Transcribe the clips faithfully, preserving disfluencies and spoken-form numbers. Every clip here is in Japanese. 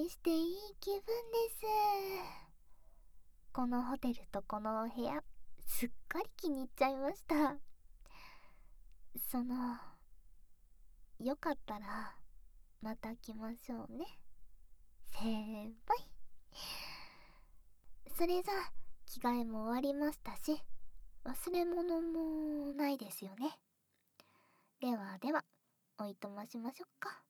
にしていい気分です。このホテルとこのお部屋、すっかり気に入っちゃいました。その、よかったらまた来ましょうね、先輩。それじゃあ着替えも終わりましたし、忘れ物もないですよね。ではでは、おいとましましょうか。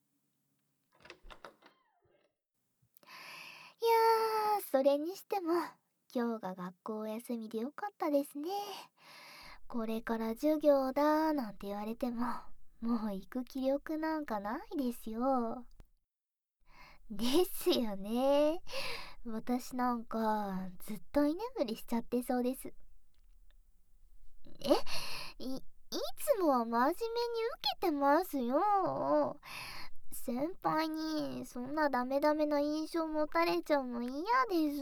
いやー、それにしても今日が学校休みでよかったですね。これから授業だなんて言われても、もう行く気力なんかないですよ。ですよね。私なんかずっと居眠りしちゃってそうです。え、い、いつもは真面目に受けてますよ。先輩にそんなダメダメな印象持たれちゃうの嫌です。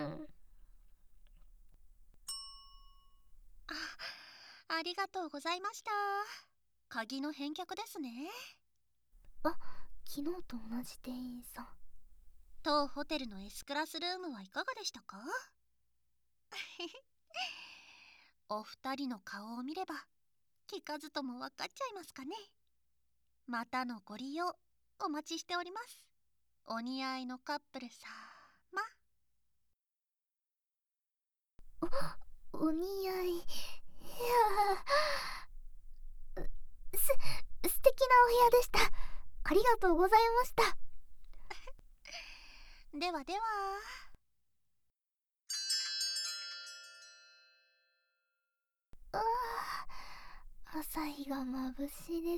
あ、ありがとうございました。鍵の返却ですね。 あ、昨日と同じ店員さん。 当ホテルの S クラスルームはいかがでしたか？お二人の顔を見れば聞かずとも分かっちゃいますかね。またのご利用お待ちしております。お似合いのカップルさま。 お似合い。いやー、す、素敵なお部屋でした。ありがとうございました。 ではでは。 あー、朝日が眩しいです。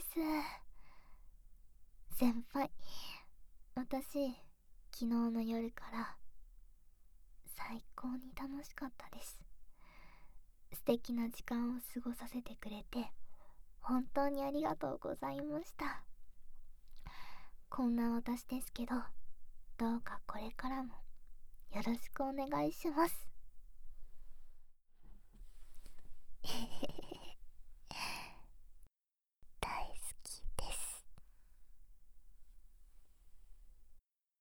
先輩、私、昨日の夜から最高に楽しかったです。素敵な時間を過ごさせてくれて本当にありがとうございました。こんな私ですけど、どうかこれからもよろしくお願いします。